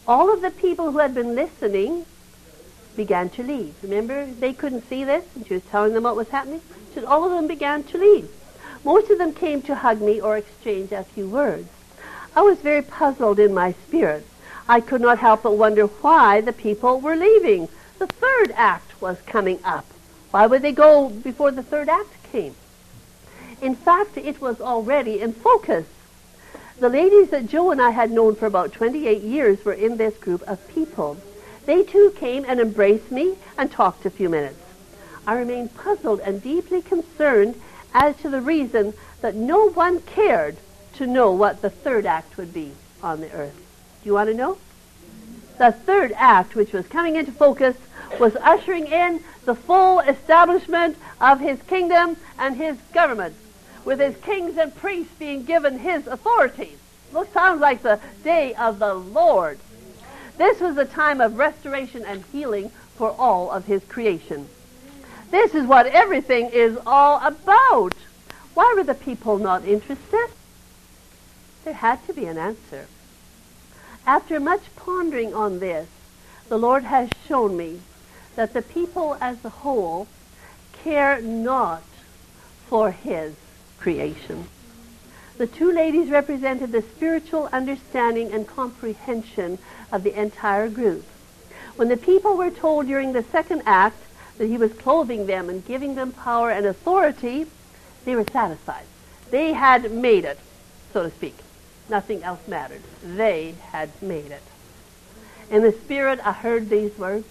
all of the people who had been listening began to leave. Remember, they couldn't see this, and she was telling them what was happening. She said all of them began to leave. Most of them came to hug me or exchange a few words. I was very puzzled in my spirit. I could not help but wonder why the people were leaving. The third act was coming up. Why would they go before the third act came? In fact, it was already in focus. The ladies that Joe and I had known for about 28 years were in this group of people. They too came and embraced me and talked a few minutes. I remained puzzled and deeply concerned as to the reason that no one cared to know what the third act would be on the earth. Do you want to know? The third act, which was coming into focus, was ushering in the full establishment of his kingdom and his government, with his kings and priests being given his authority. It sounds like the day of the Lord. This was a time of restoration and healing for all of his creation. This is what everything is all about. Why were the people not interested? There had to be an answer. After much pondering on this, the Lord has shown me that the people as a whole care not for his creation. The two ladies represented the spiritual understanding and comprehension of the entire group. When the people were told during the second act that he was clothing them and giving them power and authority, they were satisfied. They had made it, so to speak. Nothing else mattered. They had made it. In the spirit, I heard these words: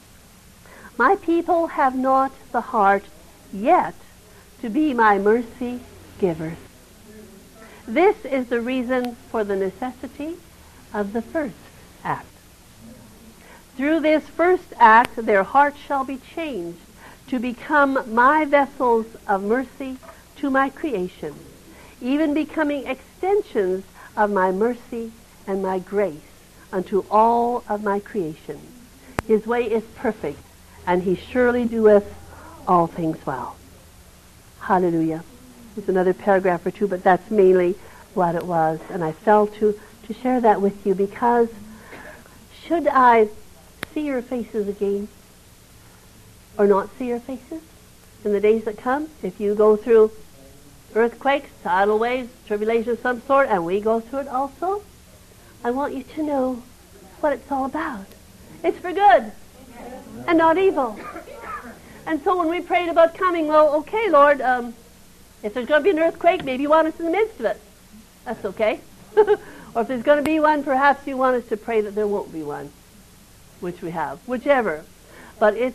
my people have not the heart yet to be my mercy givers. This is the reason for the necessity of the first act. Through this first act, their hearts shall be changed to become my vessels of mercy to my creation, even becoming extensions of my mercy and my grace unto all of my creation. His way is perfect, and he surely doeth all things well. Hallelujah. There's another paragraph or two, but that's mainly what it was. And I felt to share that with you because should I see your faces again or not see your faces in the days that come, if you go through earthquakes, tidal waves, tribulation of some sort, and we go through it also, I want you to know what it's all about. It's for good and not evil. And so when we prayed about coming, well, okay, Lord, if there's going to be an earthquake, maybe you want us in the midst of it. That's okay. Or if there's going to be one, perhaps you want us to pray that there won't be one, which we have. Whichever. But it's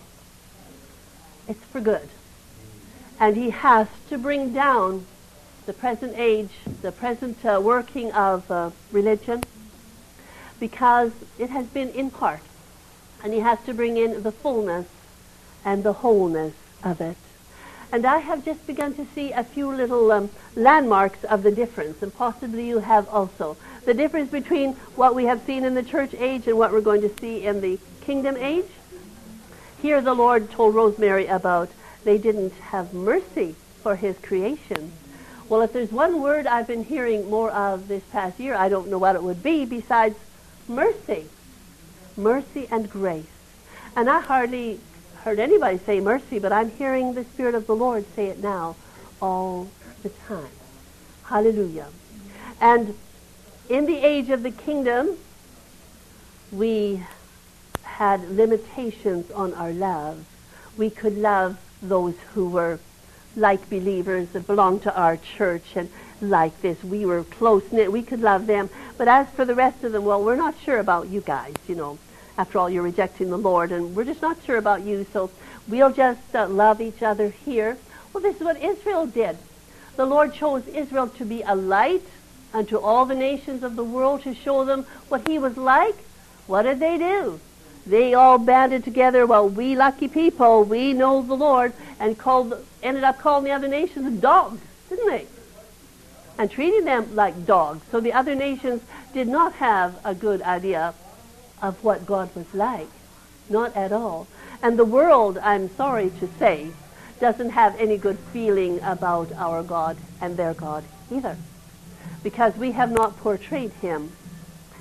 for good. And he has to bring down the present age, the present working of religion, because it has been in part. And he has to bring in the fullness and the wholeness of it. And I have just begun to see a few little landmarks of the difference, and possibly you have also. The difference between what we have seen in the church age and what we're going to see in the kingdom age. Here the Lord told Rosemary about they didn't have mercy for his creation. Well, if there's one word I've been hearing more of this past year, I don't know what it would be besides mercy. Mercy and grace. And I hardly heard anybody say mercy, but I'm hearing the Spirit of the Lord say it now all the time. Hallelujah. And in the age of the kingdom, we had limitations on our love. We could love those who were like believers that belonged to our church and like this. We were close-knit. We could love them. But as for the rest of them, well, we're not sure about you guys, you know. After all, you're rejecting the Lord, and we're just not sure about you, so we'll just love each other here. Well, this is what Israel did. The Lord chose Israel to be a light unto all the nations of the world, to show them what he was like. What did they do? They all banded together, well, we lucky people, we know the Lord, and ended up calling the other nations dogs, didn't they? And treating them like dogs. So the other nations did not have a good idea of what God was like. Not at all. And the world, I'm sorry to say, doesn't have any good feeling about our God and their God either. Because we have not portrayed him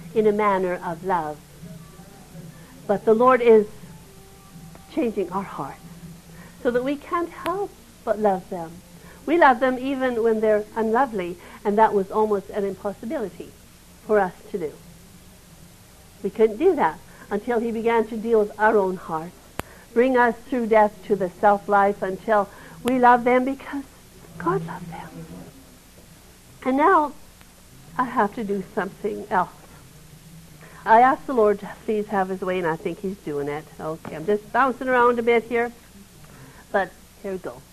in a manner of love. But the Lord is changing our hearts so that we can't help but love them. We love them even when they're unlovely, and that was almost an impossibility for us to do. We couldn't do that until he began to deal with our own hearts, bring us through death to the self-life until we love them because God loved them. And now I have to do something else. I asked the Lord to please have his way, and I think he's doing it. Okay, I'm just bouncing around a bit here, but here we go.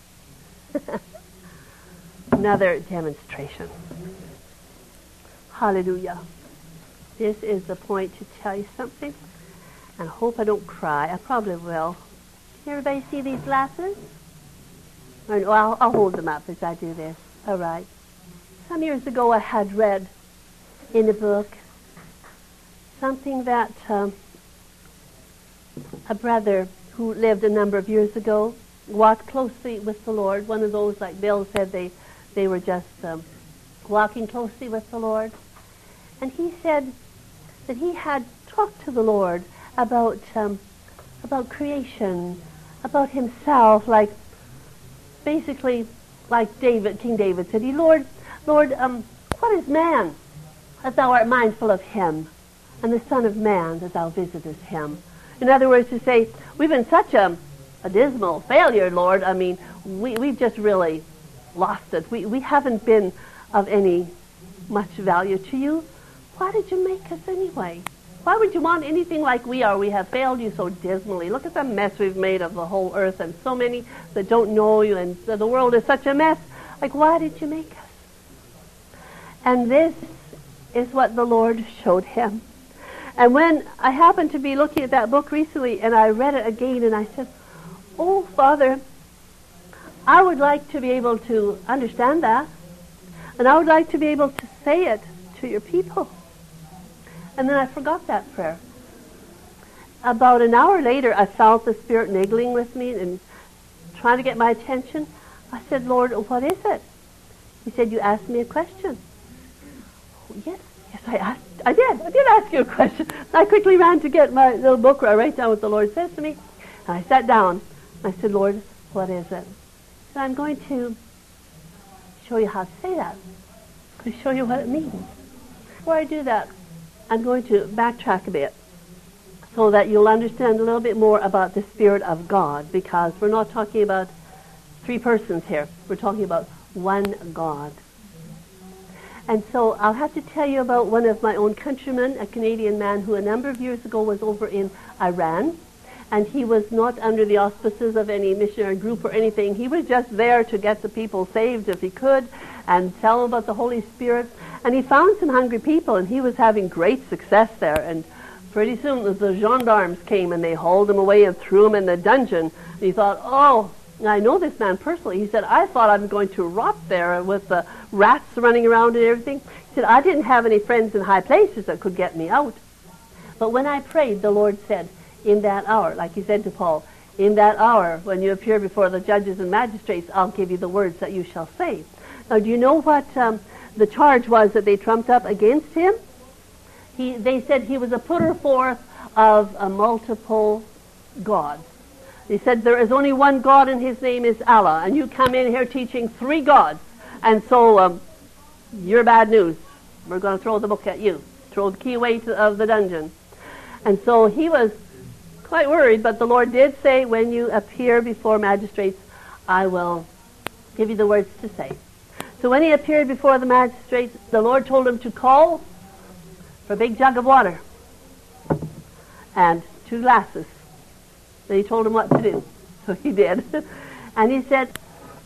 Another demonstration. Hallelujah. This is the point to tell you something, and I hope I don't cry. I probably will. Can everybody see these glasses? I'll hold them up as I do this. All right. Some years ago I had read in a book something that a brother who lived a number of years ago walked closely with the Lord. One of those, like Bill said, they were just walking closely with the Lord. And he said that he had talked to the Lord about creation, about himself, like basically like King David said, Lord, what is man that thou art mindful of him, and the Son of Man that thou visitest him? In other words, to say, we've been such a dismal failure, Lord. I mean, we've just really lost it. We haven't been of any much value to you. Why did you make us anyway? Why would you want anything like we are? We have failed you so dismally. Look at the mess we've made of the whole earth, and so many that don't know you, and the world is such a mess. Like, why did you make us? And this is what the Lord showed him. And when I happened to be looking at that book recently, and I read it again, and I said, oh, Father, I would like to be able to understand that, and I would like to be able to say it to your people. And then I forgot that prayer. About an hour later, I felt the Spirit niggling with me and trying to get my attention. I said, Lord, what is it? He said, you asked me a question. Oh, yes, I did ask you a question. I quickly ran to get my little book where I write down what the Lord says to me. And I sat down. I said, Lord, what is it? So I'm going to show you how to say that. I'm going to show you what it means. Before I do that, I'm going to backtrack a bit so that you'll understand a little bit more about the Spirit of God, because we're not talking about three persons here. We're talking about one God. And so I'll have to tell you about one of my own countrymen, a Canadian man who a number of years ago was over in Iran, and he was not under the auspices of any missionary group or anything. He was just there to get the people saved if he could and tell them about the Holy Spirit. And he found some hungry people, and he was having great success there. And pretty soon the gendarmes came, and they hauled him away and threw him in the dungeon. And he thought, oh, I know this man personally. He said, I thought I was going to rot there with the rats running around and everything. He said, I didn't have any friends in high places that could get me out. But when I prayed, the Lord said, in that hour, like he said to Paul, in that hour when you appear before the judges and magistrates, I'll give you the words that you shall say. Now, do you know what the charge was that they trumped up against him? They said he was a putter forth of a multiple gods. They said there is only one God, and his name is Allah, and you come in here teaching three gods, and so you're bad news. We're going to throw the book at you, throw the key away of the dungeon. And so he was quite worried, but the Lord did say, when you appear before magistrates, I will give you the words to say. So when he appeared before the magistrates, the Lord told him to call for a big jug of water and 2 glasses. Then he told him what to do. So he did. And he said,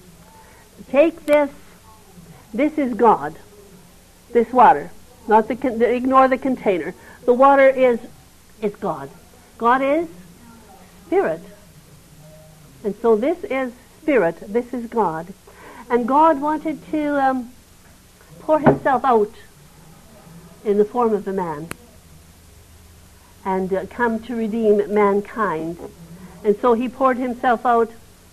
take this. This is God. This water. Not ignore the container. The water is God. God is Spirit. And so this is Spirit. This is God. And God wanted to pour himself out in the form of a man and come to redeem mankind. And so he poured himself out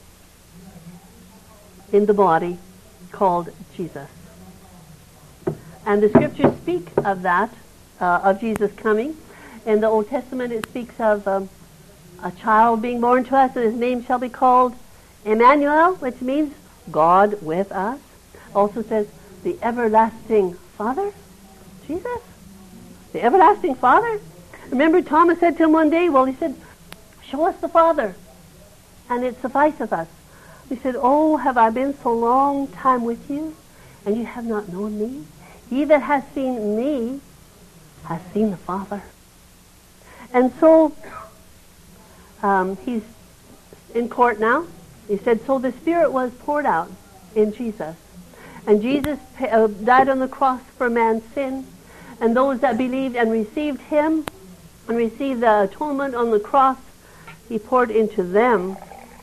in the body called Jesus. And the scriptures speak of that of Jesus coming. In the Old Testament, it speaks of a child being born to us, and his name shall be called Emmanuel, which means God with us. Also says the everlasting Father, Jesus, the everlasting Father. Remember, Thomas said to him one day, he said, show us the Father, and it sufficeth us. He said, oh, have I been so long time with you, and you have not known me? He that has seen me has seen the Father. And so, he's in court now. He said, so the Spirit was poured out in Jesus. And Jesus died on the cross for man's sin. And those that believed and received him and received the atonement on the cross, he poured into them.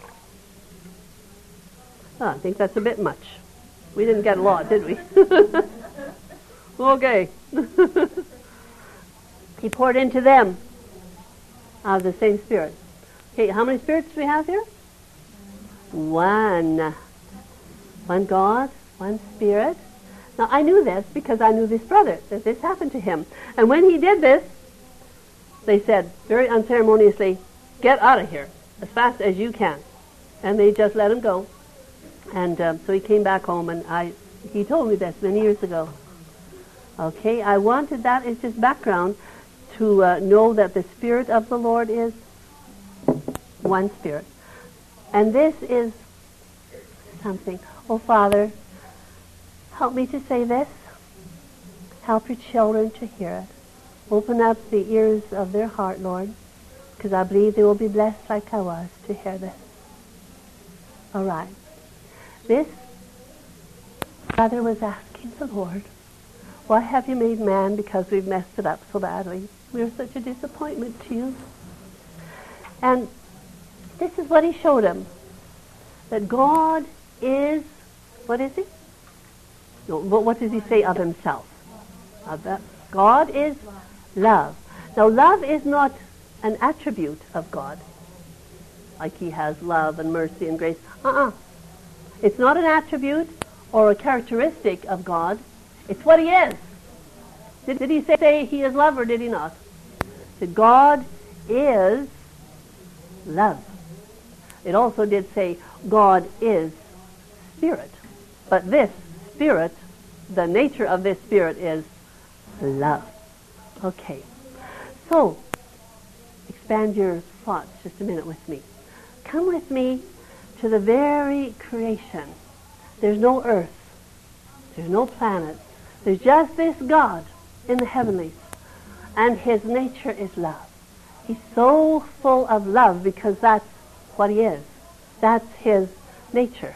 Oh, I think that's a bit much. We didn't get a lot, did we? Okay. He poured into them out of the same Spirit. Okay, how many spirits do we have here? One. One God, one Spirit. Now, I knew this because I knew this brother, that this happened to him. And when he did this, they said, very unceremoniously, get out of here as fast as you can. And they just let him go. And so he came back home, and he told me this many years ago. Okay, I wanted that as just background to know that the Spirit of the Lord is one Spirit. And this is something. Oh, Father, help me to say this. Help your children to hear it. Open up the ears of their heart, Lord, because I believe they will be blessed like I was to hear this. All right. This brother was asking the Lord, why have you made man because we've messed it up so badly? We are such a disappointment to you. And this is what he showed him. That God is, what is he? No, what does he say of himself? God is love. Now, love is not an attribute of God. Like he has love and mercy and grace. It's not an attribute or a characteristic of God. It's what he is. Did he say he is love, or did he not? He said God is love. It also did say God is Spirit. But this Spirit, the nature of this Spirit is love. Okay. So, expand your thoughts just a minute with me. Come with me to the very creation. There's no earth. There's no planets. There's just this God in the heavenlies. And his nature is love. He's so full of love because that's what he is. That's his nature.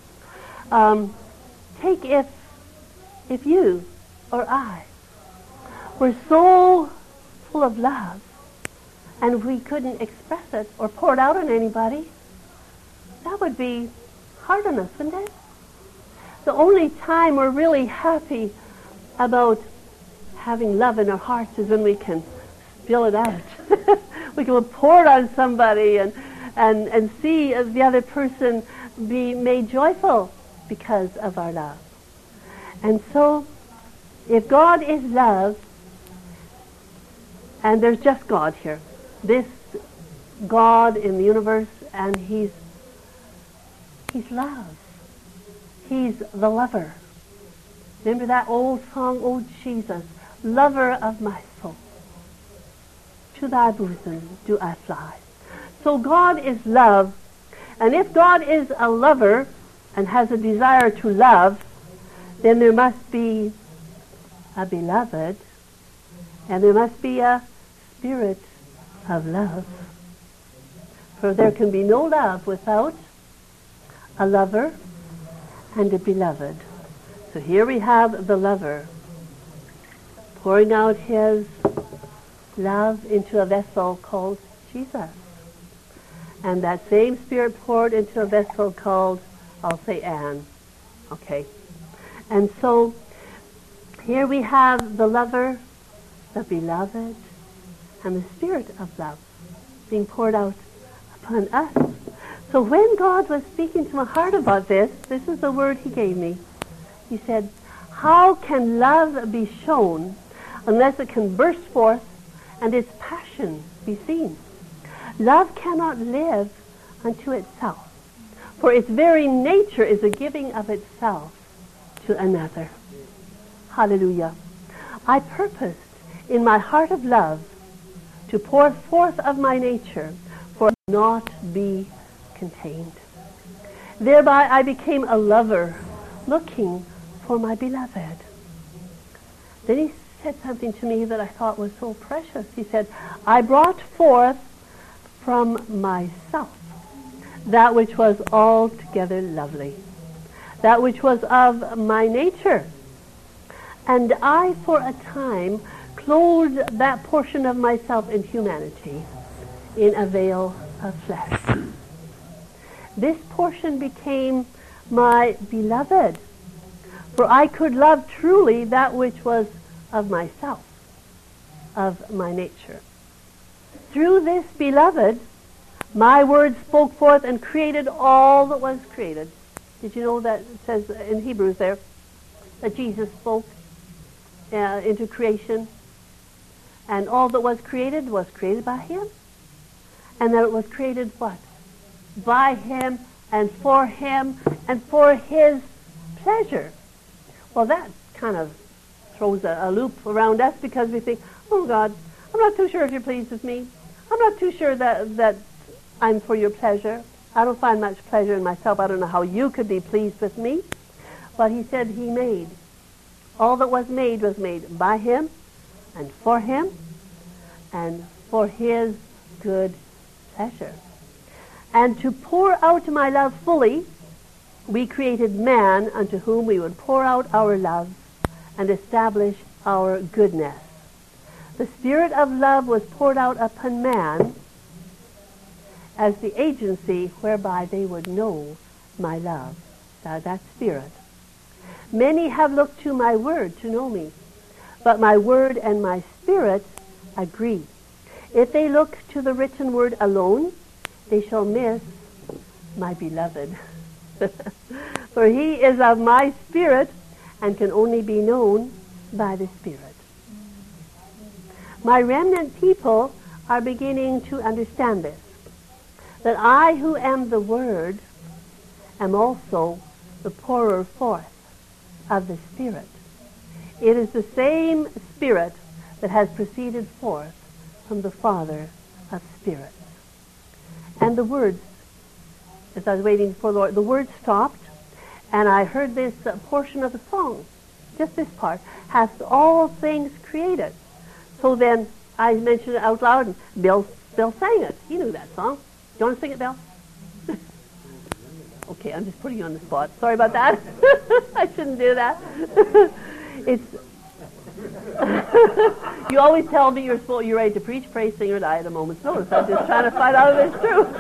Take if you or I were so full of love and we couldn't express it or pour it out on anybody, that would be hard on us, wouldn't it? The only time we're really happy about having love in our hearts is when we can spill it out. We can pour it on somebody and see the other person be made joyful because of our love. And so, if God is love, and there's just God here, this God in the universe, and he's love. He's the lover. Remember that old song, Oh Jesus, lover of my soul, to thy bosom do I fly. So God is love, and if God is a lover and has a desire to love, then there must be a beloved, and there must be a spirit of love. For there can be no love without a lover and a beloved. So here we have the lover pouring out his love into a vessel called Jesus. And that same Spirit poured into a vessel called, I'll say Anne. Okay. And so here we have the lover, the beloved, and the Spirit of love being poured out upon us. So when God was speaking to my heart about this is the word he gave me. He said, how can love be shown unless it can burst forth and its passion be seen. Love cannot live unto itself, for its very nature is a giving of itself to another. Hallelujah. I purposed in my heart of love to pour forth of my nature, for it not be contained. Thereby I became a lover, looking for my beloved. Then he said something to me that I thought was so precious. He said, I brought forth from myself that which was altogether lovely, that which was of my nature. And I, for a time, clothed that portion of myself in humanity in a veil of flesh. This portion became my beloved, for I could love truly that which was of myself, of my nature. Through this beloved, my word spoke forth and created all that was created. Did you know that it says in Hebrews there that Jesus spoke into creation, and all that was created by him, and that it was created what? By him and for his pleasure. Well, that kind of throws a loop around us, because we think, oh God, I'm not too sure if you're pleased with me. I'm not too sure that I'm for your pleasure. I don't find much pleasure in myself. I don't know how you could be pleased with me. But he said he made. All that was made by him and for his good pleasure. And to pour out my love fully, we created man unto whom we would pour out our love and establish our goodness. The spirit of love was poured out upon man as the agency whereby they would know my love. That spirit. Many have looked to my word to know me, but my word and my spirit agree. If they look to the written word alone, they shall miss my beloved. For he is of my spirit and can only be known by the Spirit. My remnant people are beginning to understand this, that I who am the Word am also the pourer forth of the Spirit. It is the same Spirit that has proceeded forth from the Father of spirits. And the words, as I was waiting for the Lord, the words stopped, and I heard this portion of the song, just this part, hath all things created. So then I mentioned it out loud, and Bill sang it. He knew that song. Do you want to sing it, Bill? Okay, I'm just putting you on the spot. Sorry about that. I shouldn't do that. You always tell me you're ready to preach, pray, sing, or die at a moment's notice. I'm just trying to find out if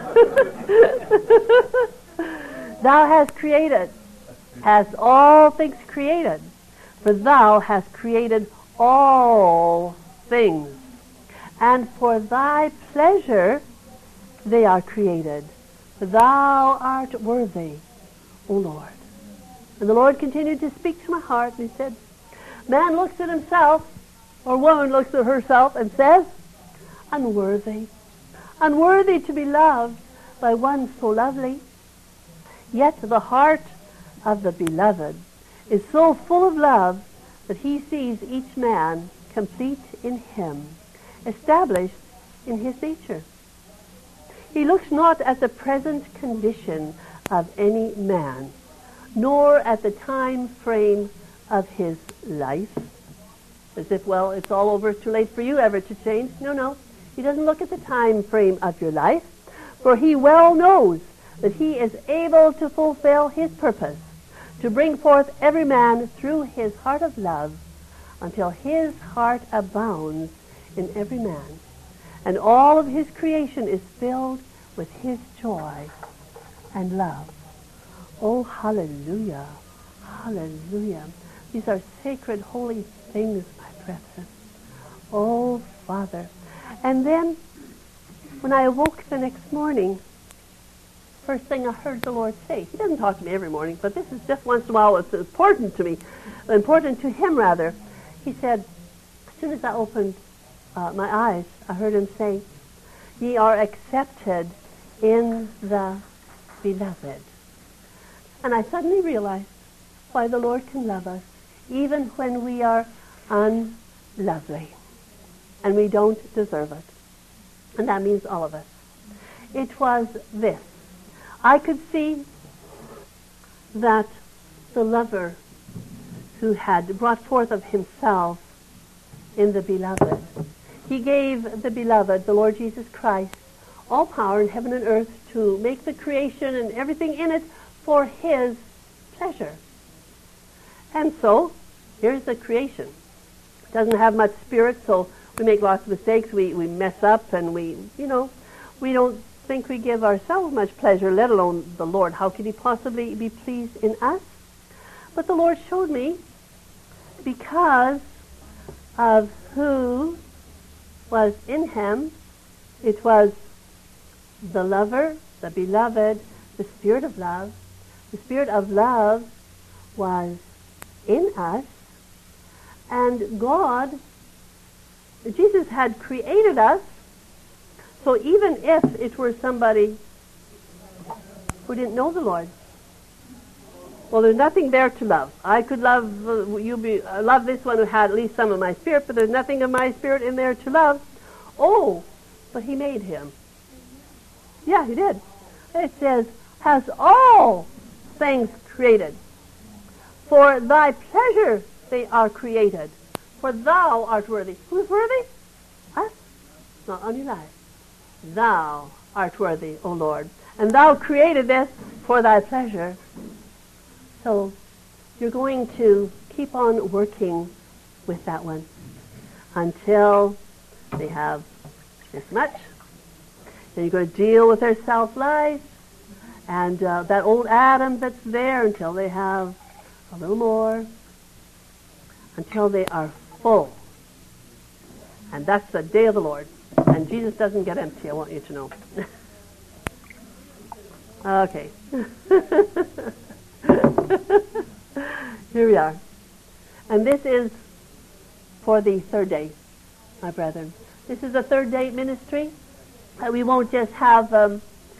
it's true. Thou hast created, hast all things created, for thou hast created all things, and for thy pleasure they are created. Thou art worthy, O Lord. And the Lord continued to speak to my heart, and he said, man looks at himself, or woman looks at herself and says, unworthy, unworthy to be loved by one so lovely. Yet the heart of the beloved is so full of love that he sees each man complete in him, established in his nature. He looks not at the present condition of any man, nor at the time frame of his life, as if, well, it's all over, too late for you ever to change. No. He doesn't look at the time frame of your life, for he well knows that he is able to fulfill his purpose, to bring forth every man through his heart of love, until his heart abounds in every man, and all of his creation is filled with his joy and love. Oh, hallelujah, hallelujah. These are sacred, holy things, my brethren. Oh, Father. And then, when I awoke the next morning, first thing I heard the Lord say, he doesn't talk to me every morning, but this is just once in a while, it's important to me, important to him rather. He said, soon as I opened my eyes, I heard him say, "Ye are accepted in the beloved." And I suddenly realized why the Lord can love us even when we are unlovely and we don't deserve it. And that means all of us. It was this. I could see that the lover who had brought forth of himself in the beloved, he gave the beloved, the Lord Jesus Christ, all power in heaven and earth to make the creation and everything in it for his pleasure. And so, here's the creation. It doesn't have much spirit, so we make lots of mistakes, we mess up, and we don't think we give ourselves much pleasure, let alone the Lord. How could he possibly be pleased in us? But the Lord showed me, because of who was in him, it was the lover, the beloved, the Spirit of love. The Spirit of love was in us, and God, Jesus had created us, so even if it were somebody who didn't know the Lord, well, there's nothing there to love. I could love love this one who had at least some of my spirit, but there's nothing of my spirit in there to love. Oh, but he made him. Yeah, he did. It says, has all things created. For thy pleasure they are created. For thou art worthy. Who's worthy? Us? Not on your life. Thou art worthy, O Lord. And thou created this for thy pleasure. So you're going to keep on working with that one until they have this much. Then you're going to deal with their self-life and that old Adam that's there until they have a little more, until they are full. And that's the day of the Lord. And Jesus doesn't get empty, I want you to know. Okay. Here we are. And this is for the third day, my brethren. This is the third day ministry. We won't just have the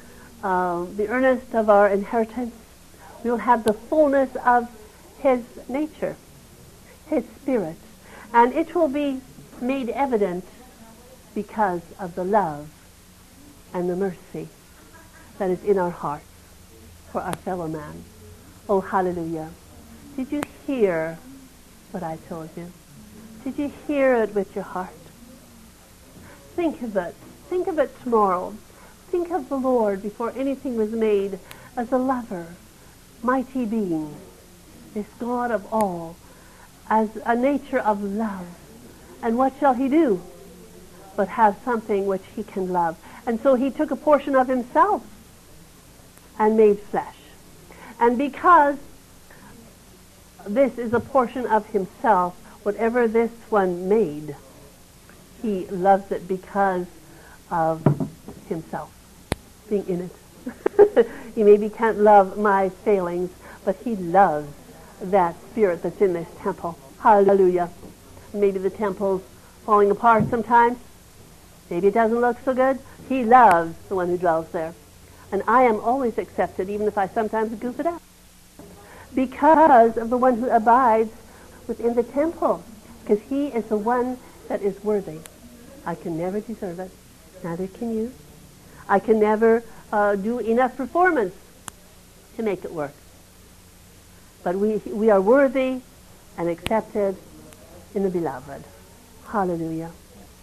earnest of our inheritance. We will have the fullness of his nature, his spirit. And it will be made evident because of the love and the mercy that is in our hearts for our fellow man. Oh, hallelujah. Did you hear what I told you? Did you hear it with your heart? Think of it. Think of it tomorrow. Think of the Lord before anything was made as a lover, mighty being, this God of all, as a nature of love. And what shall he do but have something which he can love? And so he took a portion of himself and made flesh. And because this is a portion of himself, whatever this one made, he loves it because of himself being in it. He maybe can't love my failings, but he loves that spirit that's in this temple. Hallelujah. Maybe the temple's falling apart sometimes. Maybe it doesn't look so good. He loves the one who dwells there. And I am always accepted, even if I sometimes goof it up, because of the one who abides within the temple, because he is the one that is worthy. I can never deserve it. Neither can you. I can never do enough performance to make it work. But we are worthy and accepted in the beloved. Hallelujah.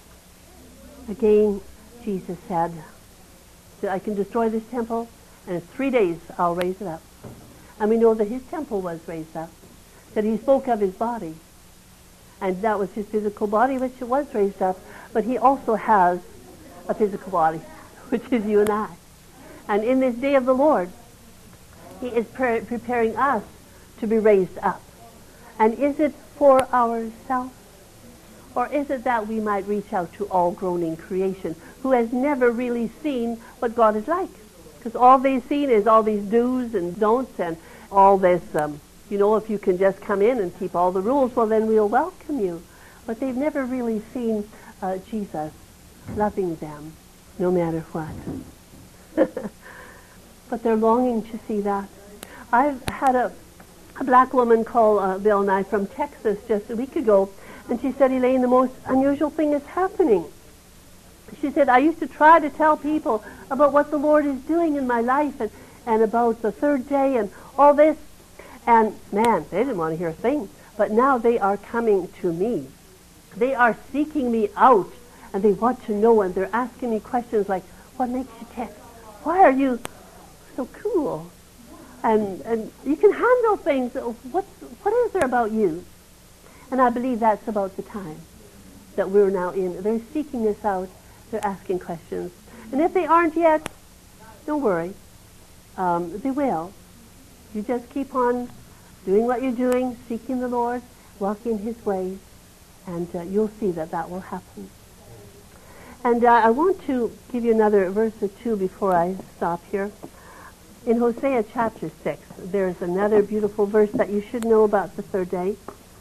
Again, Jesus said, I can destroy this temple, and in 3 days I'll raise it up. And we know that his temple was raised up, that he spoke of his body. And that was his physical body, which it was raised up. But he also has a physical body, which is you and I. And in this day of the Lord, he is preparing us to be raised up. And is it for ourselves? Or is it that we might reach out to all groaning creation who has never really seen what God is like? Because all they've seen is all these do's and don'ts and all this, if you can just come in and keep all the rules, well, then we'll welcome you. but they've never really seen Jesus loving them, no matter what. But they're longing to see that. I've had a black woman call Bill and I from Texas just a week ago, and she said, Elaine, the most unusual thing is happening. She said, I used to try to tell people about what the Lord is doing in my life and about the third day and all this, and man, they didn't want to hear a thing. But now they are coming to me. They are seeking me out, and they want to know, and they're asking me questions like, what makes you tick? Why are you so cool? And you can handle things. What is there about you? And I believe that's about the time that we're now in. They're seeking us out. They're asking questions. And if they aren't yet, don't worry. They will. You just keep on doing what you're doing, seeking the Lord, walking His ways, and you'll see that that will happen. And I want to give you another verse or two before I stop here. In Hosea chapter 6, there's another beautiful verse that you should know about the third day.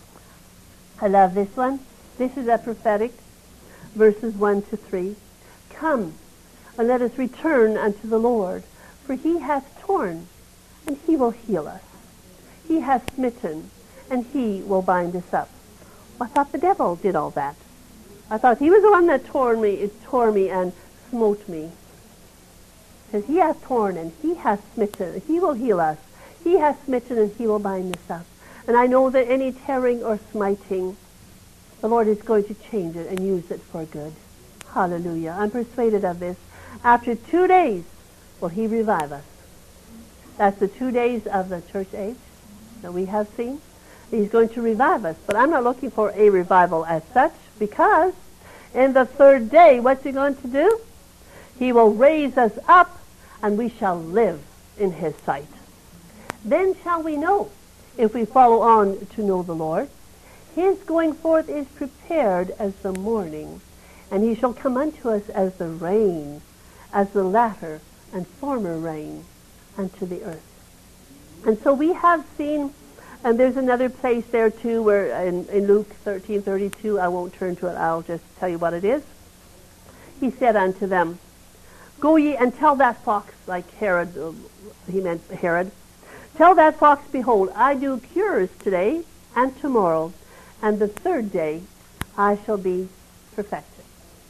I love this one. This is a prophetic, verses 1 to 3. Come, and let us return unto the Lord, for He hath torn, and He will heal us. He hath smitten, and He will bind us up. I thought the devil did all that. I thought he was the one that tore me and smote me. Because He hath torn and He hath smitten. He will heal us. He hath smitten and He will bind us up. And I know that any tearing or smiting, the Lord is going to change it and use it for good. Hallelujah. I'm persuaded of this. After 2 days will He revive us. That's the 2 days of the church age that we have seen. He's going to revive us. But I'm not looking for a revival as such, because in the third day, what's He going to do? He will raise us up, and we shall live in His sight. Then shall we know, if we follow on to know the Lord. His going forth is prepared as the morning, and He shall come unto us as the rain, as the latter and former rain unto the earth. And so we have seen, and there's another place there too, where in Luke 13:32, I won't turn to it, I'll just tell you what it is. He said unto them, Go ye and tell that fox, like Herod, he meant Herod, tell that fox, behold, I do cures today and tomorrow, and the third day I shall be perfected.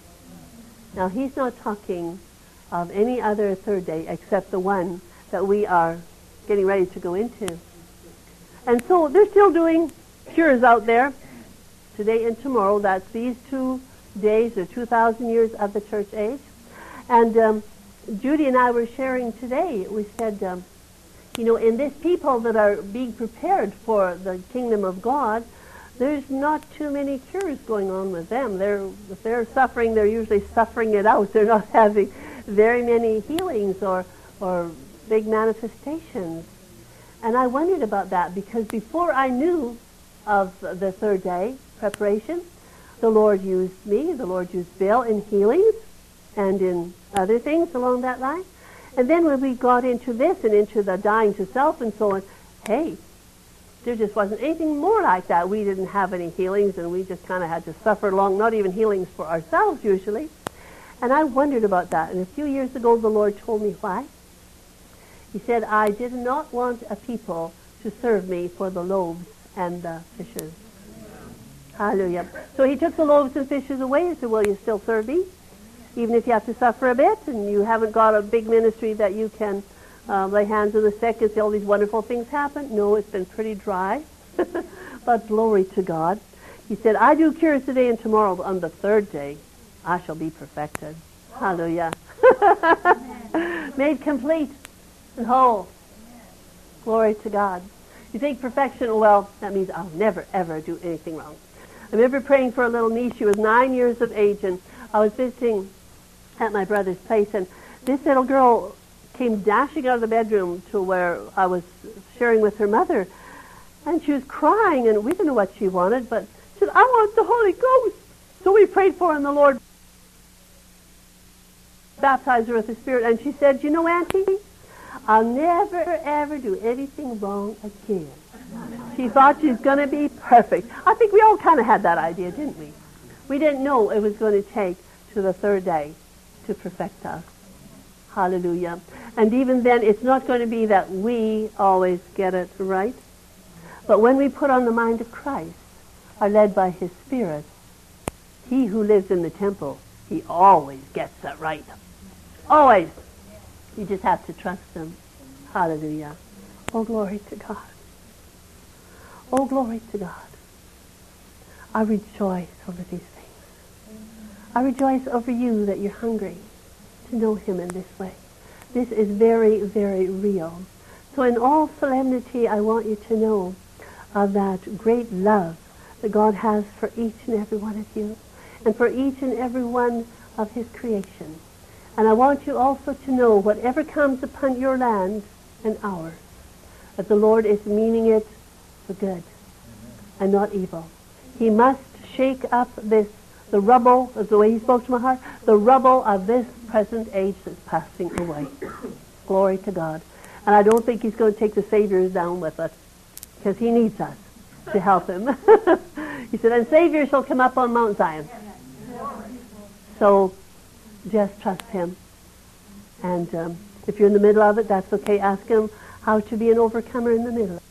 Now He's not talking of any other third day except the one that we are getting ready to go into. And so they're still doing cures out there today and tomorrow. That's these 2 days or 2,000 years of the church age. And Judy and I were sharing today, we said, in this people that are being prepared for the kingdom of God, there's not too many cures going on with them. If they're suffering, they're usually suffering it out. They're not having very many healings or big manifestations. And I wondered about that, because before I knew of the third day preparation, the Lord used me, the Lord used Bill in healings and in other things along that line. And then when we got into this and into the dying to self and so on, hey, there just wasn't anything more like that. We didn't have any healings, and we just kind of had to suffer along, not even healings for ourselves usually. And I wondered about that. And a few years ago, the Lord told me why. He said, I did not want a people to serve me for the loaves and the fishes. Hallelujah. So He took the loaves and fishes away and said, will you still serve me? Even if you have to suffer a bit and you haven't got a big ministry that you can lay hands on the sick and see all these wonderful things happen. No, it's been pretty dry. But glory to God. He said, I do cures today and tomorrow, but on the third day I shall be perfected. Hallelujah. Made complete and whole. Glory to God. You think perfection, well, that means I'll never, ever do anything wrong. I remember praying for a little niece. She was 9 years of age, and I was visiting at my brother's place, and this little girl came dashing out of the bedroom to where I was sharing with her mother, and she was crying, and we didn't know what she wanted, but she said, I want the Holy Ghost. So we prayed for her, and the Lord baptized her with the Spirit, and she said, Auntie, I'll never, ever do anything wrong again. She thought she's going to be perfect. I think we all kind of had that idea, didn't we? We didn't know it was going to take to the third day to perfect us. Hallelujah. And even then, it's not going to be that we always get it right. But when we put on the mind of Christ, are led by his Spirit, he who lives in the temple, he always gets it right. Always. You just have to trust him. Hallelujah. Oh, glory to God. Oh, glory to God. I rejoice over these things. I rejoice over you that you're hungry to know him in this way. This is very, very real. So in all solemnity, I want you to know of that great love that God has for each and every one of you and for each and every one of his creation. And I want you also to know whatever comes upon your land and ours, that the Lord is meaning it for good and not evil. He must shake up the rubble, as the way he spoke to my heart, the rubble of this present age that's passing away. Glory to God. And I don't think he's going to take the Saviors down with us, because he needs us to help him. He said, and Savior shall come up on Mount Zion. So just trust him. And if you're in the middle of it, that's okay. Ask him how to be an overcomer in the middle.